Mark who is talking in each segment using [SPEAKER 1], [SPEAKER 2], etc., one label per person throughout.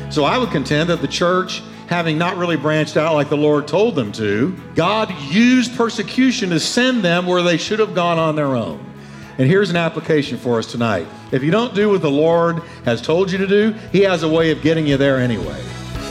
[SPEAKER 1] So I would contend that the church, having not really branched out like the Lord told them to, God used persecution to send them where they should have gone on their own. And here's an application for us tonight. If you don't do what the Lord has told you to do, He has a way of getting you there anyway.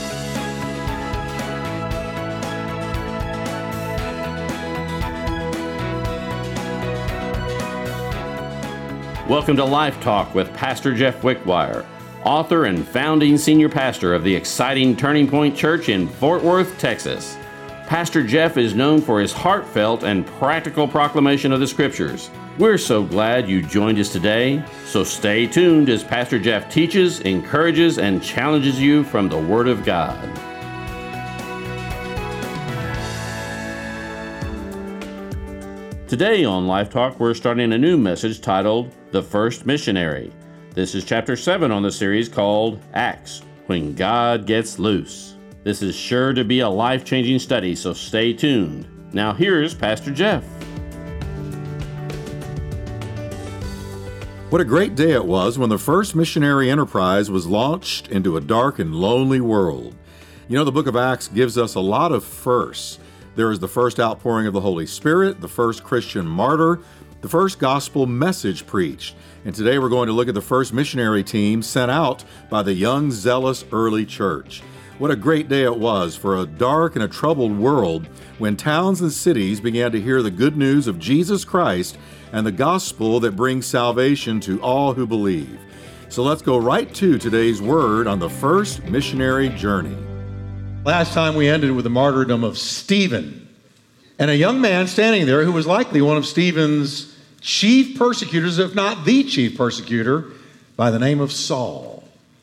[SPEAKER 2] Welcome to Life Talk with Pastor Jeff Wickwire, author and founding senior pastor of the exciting Turning Point Church in Fort Worth, Texas. Pastor Jeff is known for his heartfelt and practical proclamation of the Scriptures. We're so glad you joined us today, so stay tuned as Pastor Jeff teaches, encourages, and challenges you from the Word of God. Today on Life Talk, we're starting a new message titled, The First Missionary. This is chapter 7 on the series called Acts, When God Gets Loose. This is sure to be a life-changing study, so stay tuned. Now here's Pastor Jeff.
[SPEAKER 3] What a great day it was when the first missionary enterprise was launched into a dark and lonely world. You know, the book of Acts gives us a lot of firsts. There is the first outpouring of the Holy Spirit, the first Christian martyr, the first gospel message preached. And today we're going to look at the first missionary team sent out by the young, zealous early church. What a great day it was for a dark and a troubled world when towns and cities began to hear the good news of Jesus Christ and the gospel that brings salvation to all who believe. So let's go right to today's word on the first missionary journey.
[SPEAKER 1] Last time we ended with the martyrdom of Stephen, and a young man standing there who was likely one of Stephen's chief persecutors, if not the chief persecutor, by the name of Saul.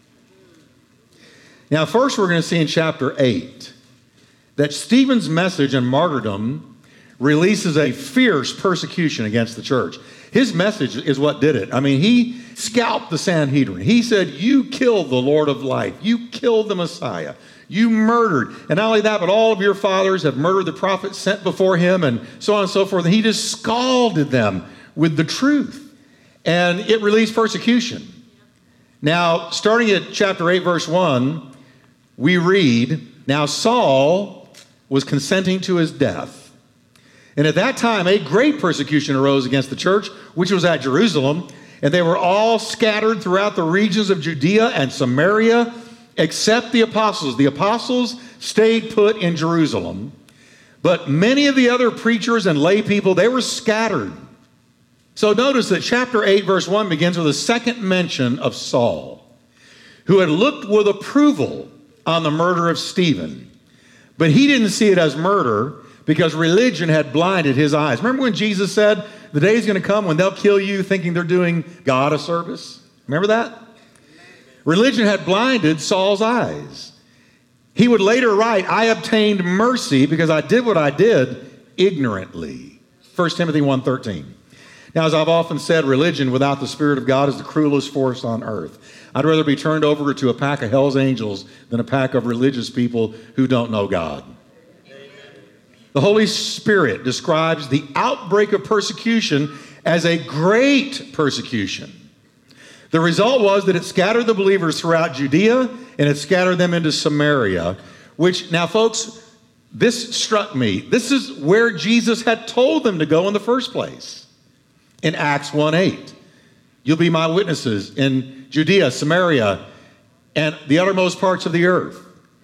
[SPEAKER 1] Now, first we're going to see in chapter 8 that Stephen's message and martyrdom releases a fierce persecution against the church. His message is what did it. I mean, he scalped the Sanhedrin. He said, you killed the Lord of life. You killed the Messiah. You murdered. And not only that, but all of your fathers have murdered the prophets sent before him, and so on and so forth. And he just scalded them with the truth. And it released persecution. Now, starting at chapter 8, verse 1, we read, Now Saul was consenting to his death. And at that time, a great persecution arose against the church, which was at Jerusalem. And they were all scattered throughout the regions of Judea and Samaria, except the apostles. The apostles stayed put in Jerusalem. But many of the other preachers and lay people, they were scattered. So notice that chapter 8, verse 1 begins with a second mention of Saul, who had looked with approval on the murder of Stephen. But he didn't see it as murder because religion had blinded his eyes. Remember when Jesus said, the day is going to come when they'll kill you thinking they're doing God a service? Remember that? Religion had blinded Saul's eyes. He would later write, I obtained mercy because I did what I did ignorantly. 1 Timothy 1:13. Now, as I've often said, religion without the Spirit of God is the cruelest force on earth. I'd rather be turned over to a pack of hell's angels than a pack of religious people who don't know God. The Holy Spirit describes the outbreak of persecution as a great persecution. The result was that it scattered the believers throughout Judea and it scattered them into Samaria, which, now folks, this struck me. This is where Jesus had told them to go in the first place. In Acts 1:8, you'll be my witnesses in Judea, Samaria, and the uttermost parts of the earth.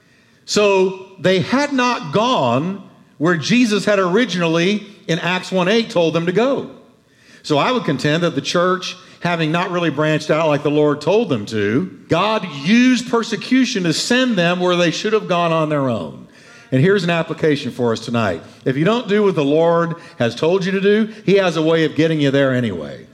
[SPEAKER 1] So they had not gone where Jesus had originally, in Acts 1:8, told them to go. So I would contend that the church, having not really branched out like the Lord told them to, God used persecution to send them where they should have gone on their own. And here's an application for us tonight. If you don't do what the Lord has told you to do, He has a way of getting you there anyway.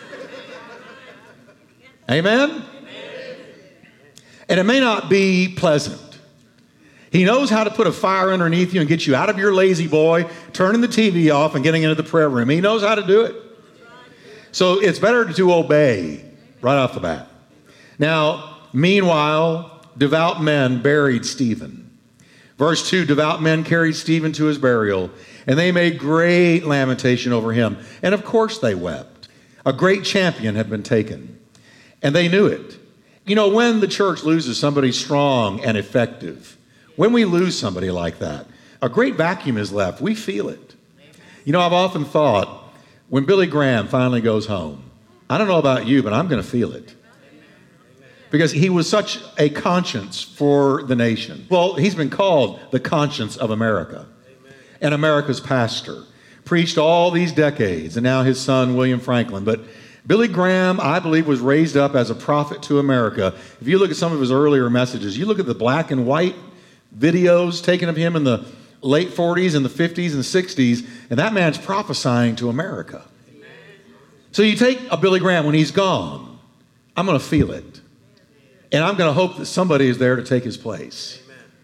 [SPEAKER 1] Amen? And it may not be pleasant. He knows how to put a fire underneath you and get you out of your lazy boy, turning the TV off and getting into the prayer room. He knows how to do it. So it's better to obey right off the bat. Now, meanwhile, devout men buried Stephen. Verse 2, devout men carried Stephen to his burial, and they made great lamentation over him. And of course they wept. A great champion had been taken, and they knew it. You know, when the church loses somebody strong and effective, when we lose somebody like that, a great vacuum is left. We feel it. You know, I've often thought, when Billy Graham finally goes home, I don't know about you, but I'm going to feel it. Because he was such a conscience for the nation. Well, he's been called the conscience of America and America's pastor. Preached all these decades, and now his son, William Franklin. But Billy Graham, I believe, was raised up as a prophet to America. If you look at some of his earlier messages, you look at the black and white videos taken of him in the late 40s and the 50s and 60s, and that man's prophesying to America. So you take a Billy Graham when he's gone, I'm going to feel it. And I'm going to hope that somebody is there to take his place.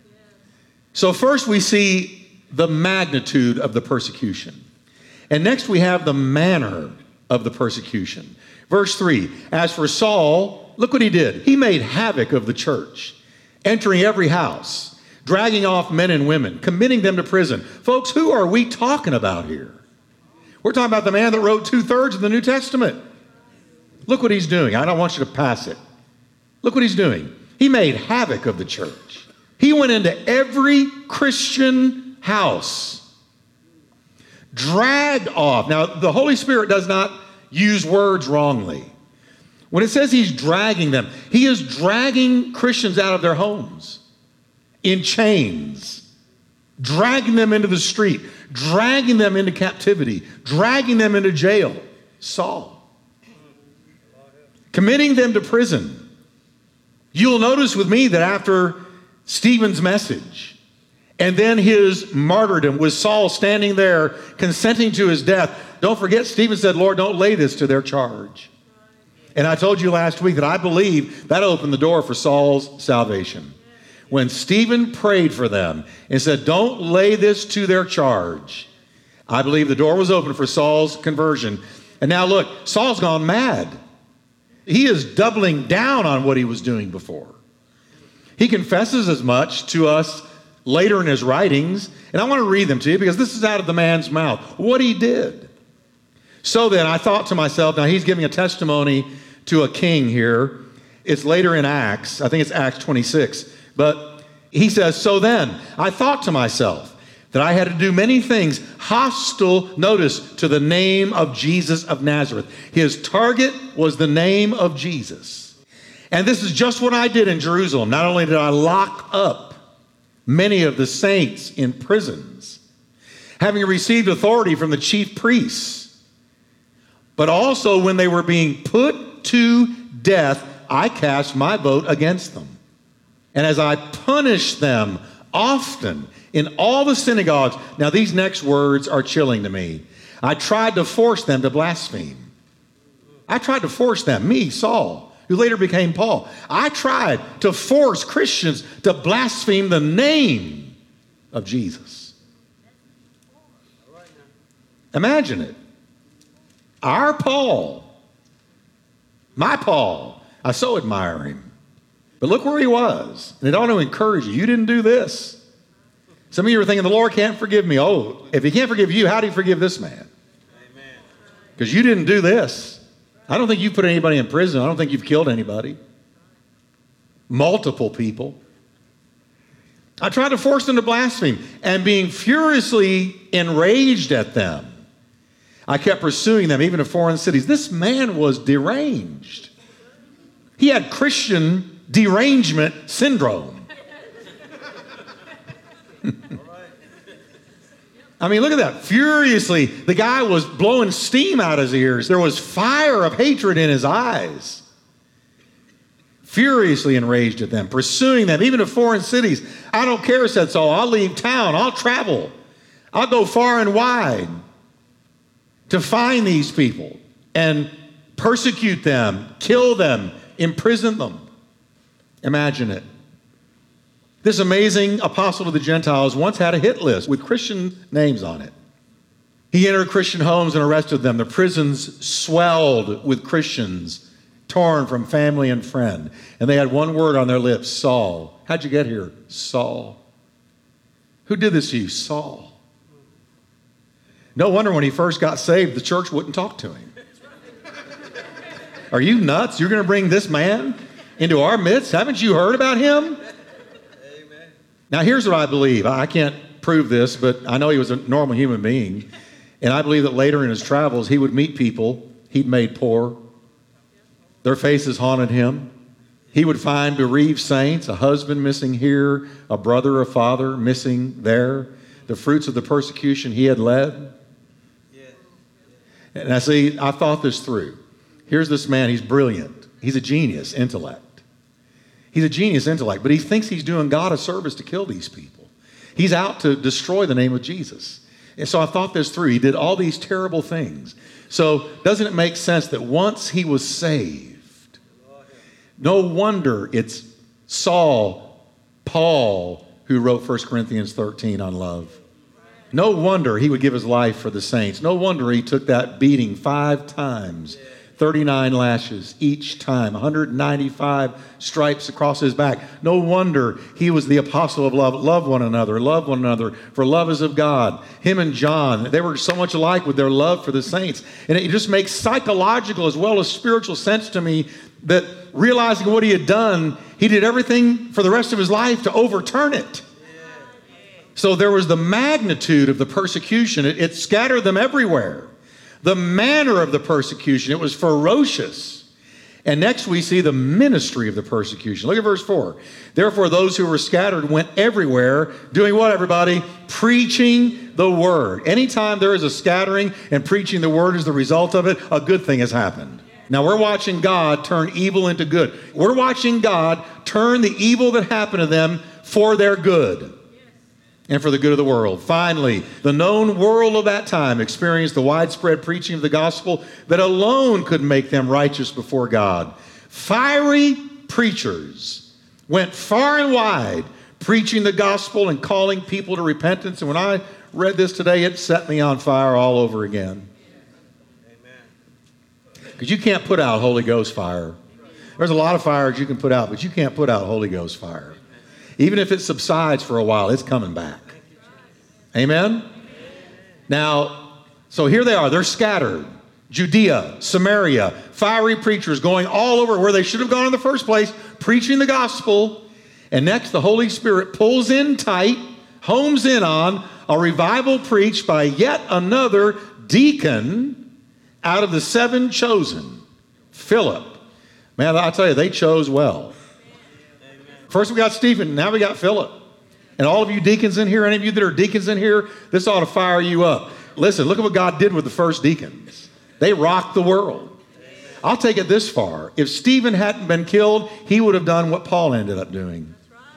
[SPEAKER 1] So first we see the magnitude of the persecution. And next we have the manner of the persecution. Verse 3, as for Saul, look what he did. He made havoc of the church, entering every house, dragging off men and women, committing them to prison. Folks, who are we talking about here? We're talking about the man that wrote 2/3 of the New Testament. Look what he's doing. I don't want you to pass it. Look what he's doing. He made havoc of the church. He went into every Christian house, dragged off. Now, the Holy Spirit does not use words wrongly. When it says he's dragging them, he is dragging Christians out of their homes in chains, dragging them into the street, dragging them into captivity, dragging them into jail. Saul. Committing them to prison. You'll notice with me that after Stephen's message and then his martyrdom, with Saul standing there consenting to his death, don't forget Stephen said, Lord, don't lay this to their charge. And I told you last week that I believe that opened the door for Saul's salvation. When Stephen prayed for them and said, don't lay this to their charge, I believe the door was open for Saul's conversion. And now look, Saul's gone mad. He is doubling down on what he was doing before. He confesses as much to us later in his writings, and I want to read them to you because this is out of the man's mouth, what he did. So then I thought to myself, now he's giving a testimony to a king here. It's later in Acts, I think it's Acts 26, but he says, so then I thought to myself that I had to do many things hostile, notice, to the name of Jesus of Nazareth. His target was the name of Jesus. And this is just what I did in Jerusalem. Not only did I lock up many of the saints in prisons, having received authority from the chief priests, but also when they were being put to death, I cast my vote against them. And as I punished them often in all the synagogues, now these next words are chilling to me. I tried to force them to blaspheme. I tried to force them, me, Saul, who later became Paul. I tried to force Christians to blaspheme the name of Jesus. Imagine it. Our Paul, my Paul, I so admire him. But look where he was. And it ought to encourage you. You didn't do this. Some of you are thinking, the Lord can't forgive me. Oh, if he can't forgive you, how do you forgive this man? Because you didn't do this. I don't think you've put anybody in prison. I don't think you've killed anybody. Multiple people. I tried to force them to blaspheme. And being furiously enraged at them, I kept pursuing them, even to foreign cities. This man was deranged. He had Christian derangement syndrome. I mean, look at that. Furiously, the guy was blowing steam out his ears. There was fire of hatred in his eyes. Furiously enraged at them, pursuing them, even to foreign cities. I don't care, said Saul. I'll leave town. I'll travel. I'll go far and wide to find these people and persecute them, kill them, imprison them. Imagine it. This amazing apostle to the Gentiles once had a hit list with Christian names on it. He entered Christian homes and arrested them. The prisons swelled with Christians torn from family and friend. And they had one word on their lips, Saul. How'd you get here? Saul. Who did this to you? Saul. No wonder when he first got saved, the church wouldn't talk to him. Are you nuts? You're going to bring this man into our midst. Haven't you heard about him? Amen. Now, here's what I believe. I can't prove this, but I know he was a normal human being. And I believe that later in his travels, he would meet people he'd made poor. Their faces haunted him. He would find bereaved saints, a husband missing here, a brother, a father missing there, the fruits of the persecution he had led. And I thought this through. Here's this man, he's brilliant. He's a genius intellect. He's a genius intellect, but he thinks he's doing God a service to kill these people. He's out to destroy the name of Jesus. And so I thought this through. He did all these terrible things. So doesn't it make sense that once he was saved, no wonder it's Paul, who wrote 1 Corinthians 13 on love. No wonder he would give his life for the saints. No wonder he took that beating 5 times, 39 lashes each time, 195 stripes across his back. No wonder he was the apostle of love. Love one another, for love is of God. Him and John, they were so much alike with their love for the saints. And it just makes psychological as well as spiritual sense to me that realizing what he had done, he did everything for the rest of his life to overturn it. So there was the magnitude of the persecution. It scattered them everywhere. The manner of the persecution, it was ferocious. And next we see the ministry of the persecution. Look at verse 4. Therefore those who were scattered went everywhere, doing what, everybody? Preaching the word. Anytime there is a scattering and preaching the word is the result of it, a good thing has happened. Now we're watching God turn evil into good. We're watching God turn the evil that happened to them for their good. And for the good of the world. Finally, the known world of that time experienced the widespread preaching of the gospel that alone could make them righteous before God. Fiery preachers went far and wide preaching the gospel and calling people to repentance. And when I read this today, it set me on fire all over again. Because you can't put out Holy Ghost fire. There's a lot of fires you can put out, but you can't put out Holy Ghost fire. Even if it subsides for a while, it's coming back. Amen? Now, so here they are. They're scattered. Judea, Samaria, fiery preachers going all over where they should have gone in the first place, preaching the gospel. And next, the Holy Spirit pulls in tight, homes in on a revival preached by yet another deacon out of the 7 chosen, Philip. Man, I tell you, they chose well. First we got Stephen, now we got Philip. And all of you deacons in here, any of you that are deacons in here, this ought to fire you up. Listen, look at what God did with the first deacons. They rocked the world. I'll take it this far. If Stephen hadn't been killed, he would have done what Paul ended up doing.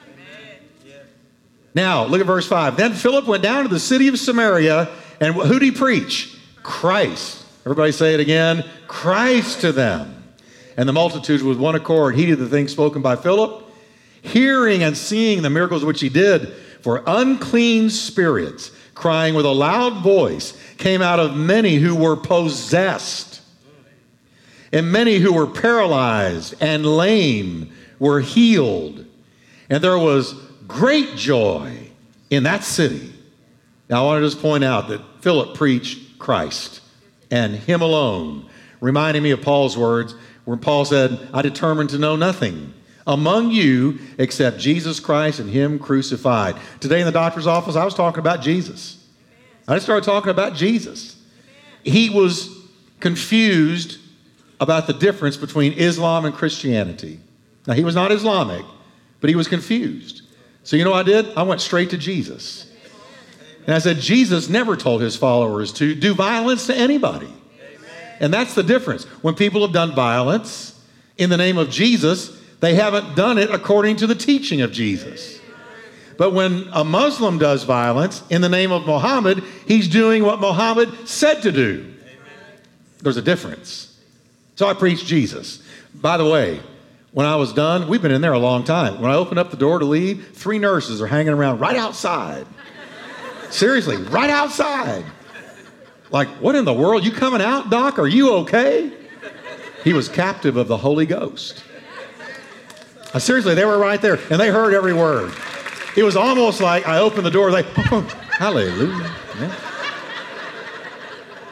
[SPEAKER 1] Now, look at verse 5. Then Philip went down to the city of Samaria, and who did he preach? Christ. Everybody say it again. Christ to them. And the multitudes with one accord heeded the things spoken by Philip, hearing and seeing the miracles which he did. For unclean spirits, crying with a loud voice, came out of many who were possessed. And many who were paralyzed and lame were healed. And there was great joy in that city. Now I want to just point out that Philip preached Christ and him alone, reminding me of Paul's words where Paul said, I determined to know nothing among you except Jesus Christ and him crucified. Today in the doctor's office, I was talking about Jesus. I just started talking about Jesus. He was confused about the difference between Islam and Christianity. Now, he was not Islamic, but he was confused. So you know what I did? I went straight to Jesus. And I said, Jesus never told his followers to do violence to anybody. And that's the difference. When people have done violence in the name of Jesus, they haven't done it according to the teaching of Jesus. But when a Muslim does violence in the name of Muhammad, he's doing what Muhammad said to do. There's a difference. So I preached Jesus. By the way, when I was done, we've been in there a long time. When I opened up the door to leave, 3 nurses are hanging around right outside. Seriously, right outside. Like, what in the world? You coming out, Doc? Are you okay? He was captive of the Holy Ghost. Seriously, they were right there, and they heard every word. It was almost like I opened the door, they, oh, hallelujah. Yeah.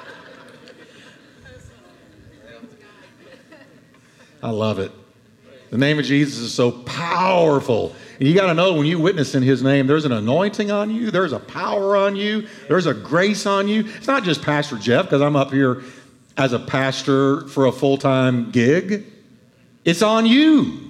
[SPEAKER 1] I love it. The name of Jesus is so powerful. And you got to know when you witness in his name, there's an anointing on you. There's a power on you. There's a grace on you. It's not just Pastor Jeff because I'm up here as a pastor for a full-time gig. It's on you.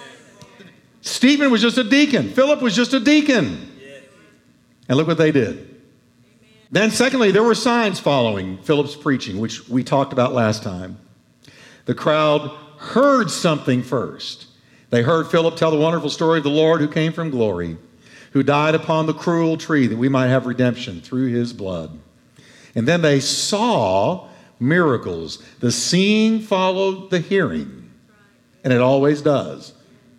[SPEAKER 1] Stephen was just a deacon. Philip was just a deacon. And look what they did. Then secondly, there were signs following Philip's preaching, which we talked about last time. The crowd heard something first. They heard Philip tell the wonderful story of the Lord who came from glory, who died upon the cruel tree that we might have redemption through his blood. And then they saw miracles. The seeing followed the hearing, and it always does.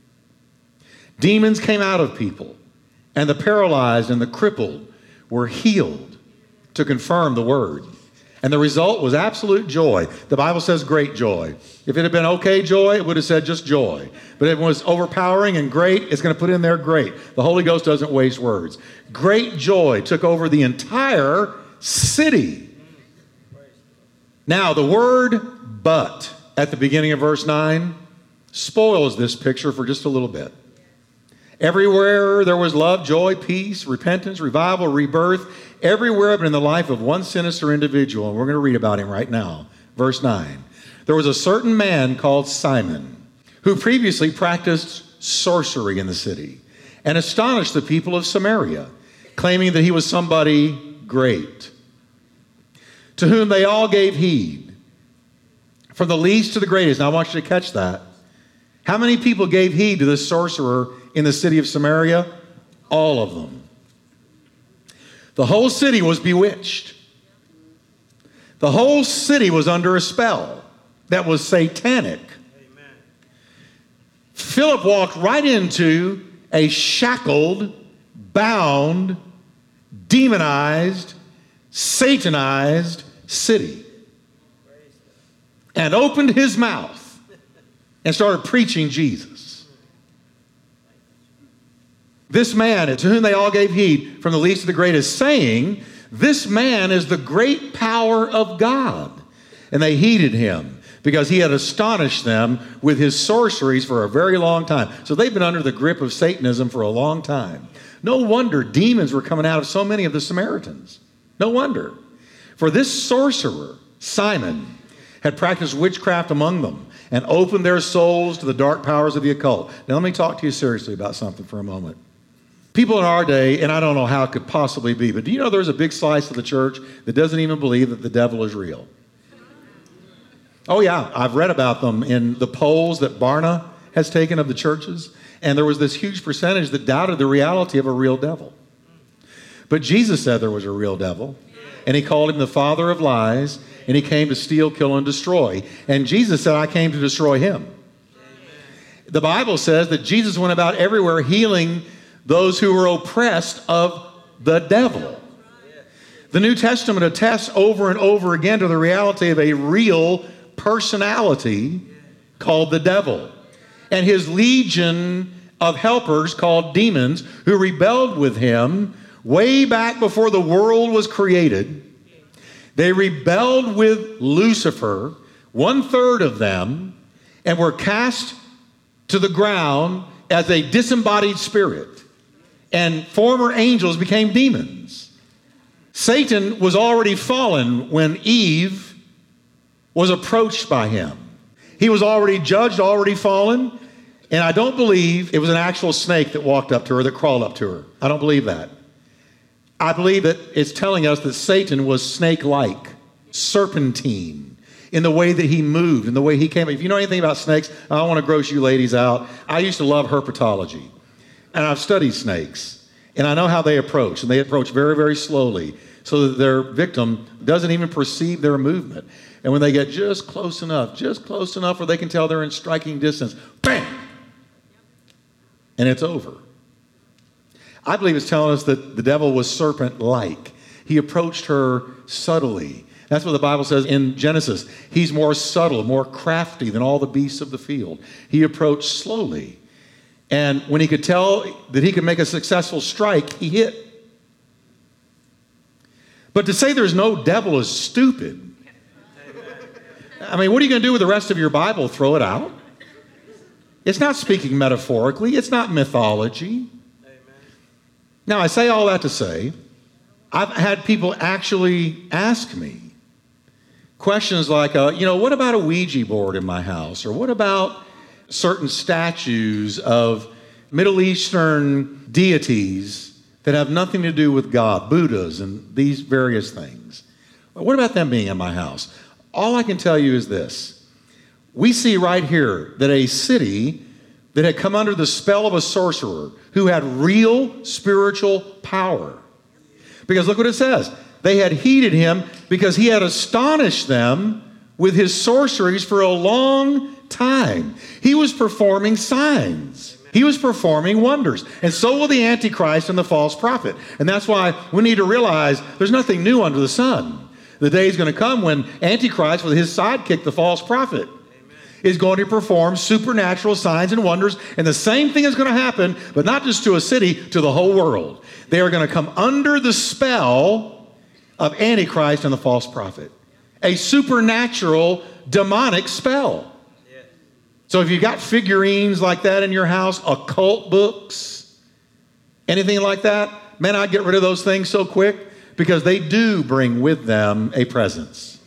[SPEAKER 1] Demons came out of people, and the paralyzed and the crippled were healed to confirm the word. And the result was absolute joy. The Bible says great joy. If it had been okay joy, it would have said just joy. But if it was overpowering and great, it's going to put in there great. The Holy Ghost doesn't waste words. Great joy took over the entire city. Now, the word but at the beginning of verse 9 spoils this picture for just a little bit. Everywhere there was love, joy, peace, repentance, revival, rebirth, everywhere but in the life of one sinister individual. And we're going to read about him right now. Verse 9. There was a certain man called Simon who previously practiced sorcery in the city and astonished the people of Samaria, claiming that he was somebody great, to whom they all gave heed, from the least to the greatest. Now I want you to catch that. How many people gave heed to this sorcerer in the city of Samaria? All of them. The whole city was bewitched. The whole city was under a spell that was satanic. Amen. Philip walked right into a shackled, bound, demonized, satanized city and opened his mouth and started preaching Jesus. This man, to whom they all gave heed, from the least to the greatest, saying, this man is the great power of God. And they heeded him because he had astonished them with his sorceries for a very long time. So they've been under the grip of Satanism for a long time. No wonder demons were coming out of so many of the Samaritans. No wonder. For this sorcerer, Simon, had practiced witchcraft among them and opened their souls to the dark powers of the occult. Now let me talk to you seriously about something for a moment. People in our day, and I don't know how it could possibly be, but do you know there's a big slice of the church that doesn't even believe that the devil is real? Oh yeah, I've read about them in the polls that Barna has taken of the churches, and there was this huge percentage that doubted the reality of a real devil. But Jesus said there was a real devil, and he called him the father of lies, and he came to steal, kill, and destroy. And Jesus said, I came to destroy him. The Bible says that Jesus went about everywhere healing those who were oppressed of the devil. The New Testament attests over and over again to the reality of a real personality called the devil and his legion of helpers called demons who rebelled with him way back before the world was created. They rebelled with Lucifer, 1/3 of them, and were cast to the ground as a disembodied spirit. And former angels became demons. Satan was already fallen when Eve was approached by him. He was already judged, already fallen. And I don't believe it was an actual snake that walked up to her, that crawled up to her. I don't believe that. I believe that it's telling us that Satan was snake-like, serpentine, in the way that he moved, in the way he came. If you know anything about snakes, I don't want to gross you ladies out. I used to love herpetology. And I've studied snakes, and I know how they approach. And they approach very, very slowly so that their victim doesn't even perceive their movement. And when they get just close enough where they can tell they're in striking distance, bam! And it's over. I believe it's telling us that the devil was serpent-like. He approached her subtly. That's what the Bible says in Genesis. He's more subtle, more crafty than all the beasts of the field. He approached slowly. And when he could tell that he could make a successful strike, he hit. But to say there's no devil is stupid. I mean, what are you going to do with the rest of your Bible? Throw it out? It's not speaking metaphorically. It's not mythology. Now, I say all that to say, I've had people actually ask me questions like, what about a Ouija board in my house? Or what about certain statues of Middle Eastern deities that have nothing to do with God, Buddhas and these various things? What about them being in my house? All I can tell you is this. We see right here that a city that had come under the spell of a sorcerer who had real spiritual power. Because look what it says. They had heeded him because he had astonished them with his sorceries for a long time. He was performing signs. He was performing wonders. And so will the Antichrist and the false prophet. And that's why we need to realize there's nothing new under the sun. The day is going to come when Antichrist, with his sidekick, the false prophet, is going to perform supernatural signs and wonders. And the same thing is going to happen, but not just to a city, to the whole world. They are going to come under the spell of Antichrist and the false prophet. A supernatural, demonic spell. So if you've got figurines like that in your house, occult books, anything like that, man, I'd get rid of those things so quick because they do bring with them a presence.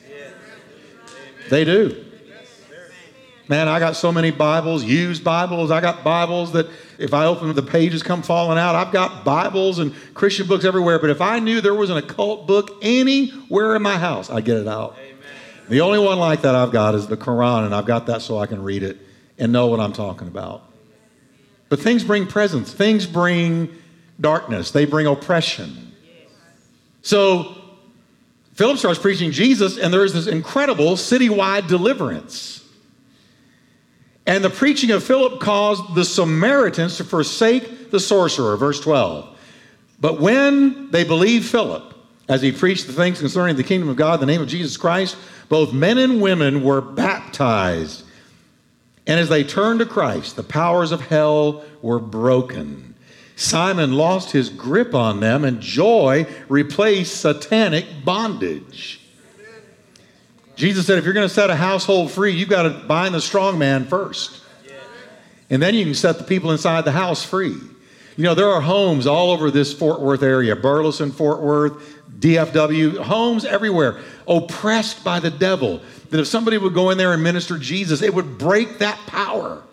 [SPEAKER 1] They do. Man, I got so many Bibles, used Bibles. I got Bibles that if I open the pages come falling out. I've got Bibles and Christian books everywhere. But if I knew there was an occult book anywhere in my house, I'd get it out. Amen. The only one like that I've got is the Quran, and I've got that so I can read it and know what I'm talking about. But things bring presence. Things bring darkness. They bring oppression. So Philip starts preaching Jesus, and there is this incredible citywide deliverance. And the preaching of Philip caused the Samaritans to forsake the sorcerer, verse 12. But when they believed Philip, as he preached the things concerning the kingdom of God in the name of Jesus Christ, both men and women were baptized. And as they turned to Christ, the powers of hell were broken. Simon lost his grip on them, and joy replaced satanic bondage. Jesus said, if you're going to set a household free, you've got to bind the strong man first. And then you can set the people inside the house free. You know, there are homes all over this Fort Worth area, Burleson, Fort Worth, DFW, homes everywhere, oppressed by the devil. That if somebody would go in there and minister Jesus, it would break that power.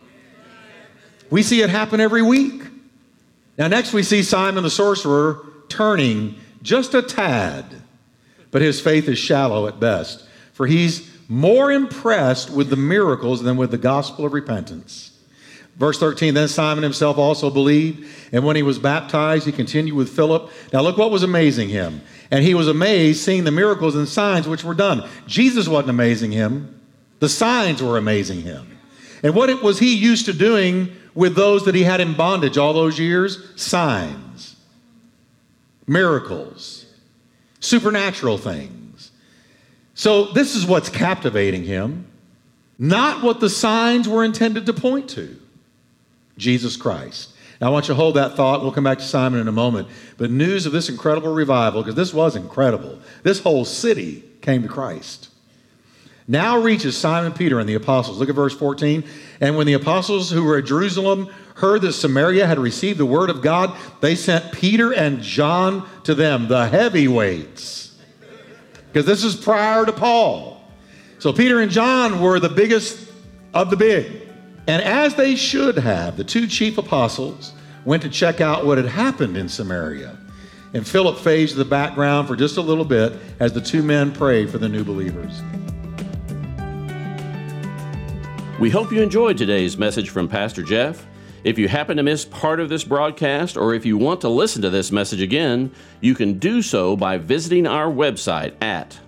[SPEAKER 1] We see it happen every week. Now, next we see Simon the sorcerer turning just a tad, but his faith is shallow at best. For he's more impressed with the miracles than with the gospel of repentance. Verse 13, then Simon himself also believed, and when he was baptized, he continued with Philip. Now look what was amazing him. And he was amazed seeing the miracles and signs which were done. Jesus wasn't amazing him. The signs were amazing him. And what was he used to doing with those that he had in bondage all those years? Signs, miracles, supernatural things. So this is what's captivating him, not what the signs were intended to point to, Jesus Christ. Now I want you to hold that thought. We'll come back to Simon in a moment. But news of this incredible revival, because this was incredible. This whole city came to Christ. Now reaches Simon Peter and the apostles. Look at verse 14. And when the apostles who were at Jerusalem heard that Samaria had received the word of God, they sent Peter and John to them, the heavyweights. Because this is prior to Paul. So Peter and John were the biggest of the big. And as they should have, the two chief apostles went to check out what had happened in Samaria. And Philip fades to the background for just a little bit as the two men prayed for the new believers.
[SPEAKER 2] We hope you enjoyed today's message from Pastor Jeff. If you happen to miss part of this broadcast, or if you want to listen to this message again, you can do so by visiting our website at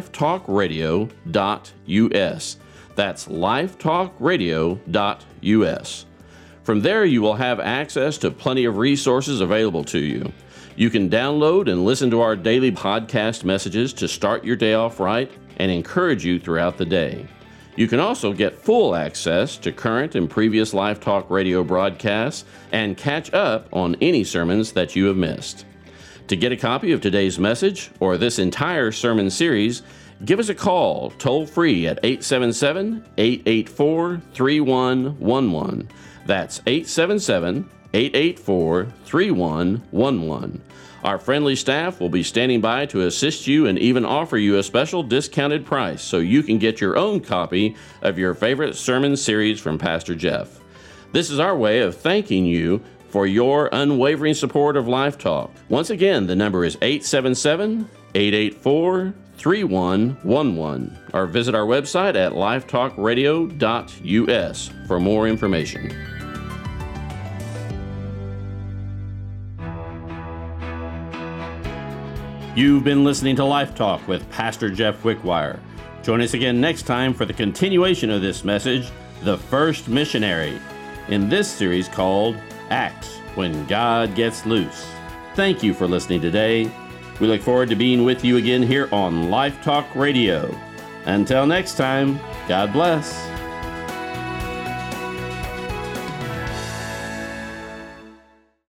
[SPEAKER 2] lifetalkradio.us. That's lifetalkradio.us. From there, you will have access to plenty of resources available to you. You can download and listen to our daily podcast messages to start your day off right and encourage you throughout the day. You can also get full access to current and previous Life Talk Radio broadcasts and catch up on any sermons that you have missed. To get a copy of today's message or this entire sermon series, give us a call toll-free at 877-884-3111. That's 877-884-3111. Our friendly staff will be standing by to assist you and even offer you a special discounted price so you can get your own copy of your favorite sermon series from Pastor Jeff. This is our way of thanking you for your unwavering support of Life Talk. Once again, the number is 877-884-3111, or visit our website at lifetalkradio.us for more information. You've been listening to Life Talk with Pastor Jeff Wickwire. Join us again next time for the continuation of this message, The First Missionary, in this series called Acts, When God Gets Loose. Thank you for listening today. We look forward to being with you again here on Life Talk Radio. Until next time, God bless.